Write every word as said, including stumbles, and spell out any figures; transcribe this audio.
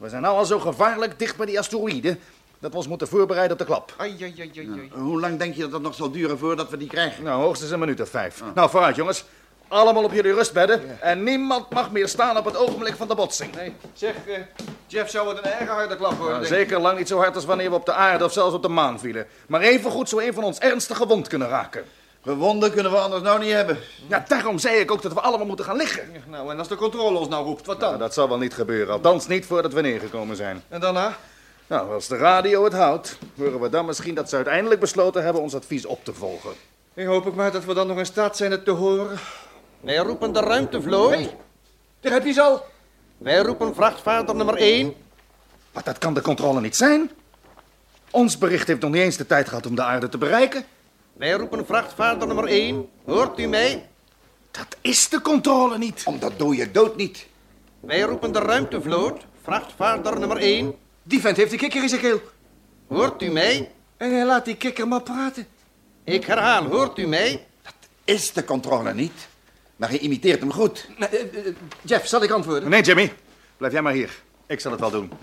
We zijn nou al zo gevaarlijk dicht bij die asteroïden dat we ons moeten voorbereiden op de klap. Ai, ai, ai, ai, ai. Ja. Hoe lang denk je dat het nog zal duren voordat we die krijgen? Nou, hoogstens een minuut of vijf. Oh. Nou, vooruit jongens. Allemaal op jullie rustbedden. Ja. En niemand mag meer staan op het ogenblik van de botsing. Nee, zeg, uh, Jeff, zou het een erg harde klap worden? Nou, zeker lang niet zo hard als wanneer we op de aarde of zelfs op de maan vielen. Maar evengoed zou een van ons ernstig gewond kunnen raken. Gewonden kunnen we anders nou niet hebben. Ja, daarom zei ik ook dat we allemaal moeten gaan liggen. Ja, nou, en als de controle ons nou roept, wat dan? Nou, dat zal wel niet gebeuren, althans niet voordat we neergekomen zijn. En daarna? Nou, als de radio het houdt, horen we dan misschien dat ze uiteindelijk besloten hebben ons advies op te volgen. Ik hoop ik maar dat we dan nog in staat zijn het te horen. Wij roepen de ruimtevloot. Hey, daar heb je ze al. Wij roepen vrachtvaarder nummer één. Maar dat kan de controle niet zijn. Ons bericht heeft nog niet eens de tijd gehad om de aarde te bereiken. Wij roepen vrachtvaarder nummer één. Hoort u mij? Dat is de controle niet. Om dat dode dood niet. Wij roepen de ruimtevloot. Vrachtvaarder nummer één. Die vent heeft de kikker in zijn keel. Hoort u mij? En hij laat die kikker maar praten. Ik herhaal, hoort u mij? Dat is de controle niet. Maar je imiteert hem goed. Nee, uh, uh, Jeff, zal ik antwoorden? Nee, Jimmy. Blijf jij maar hier. Ik zal het wel doen.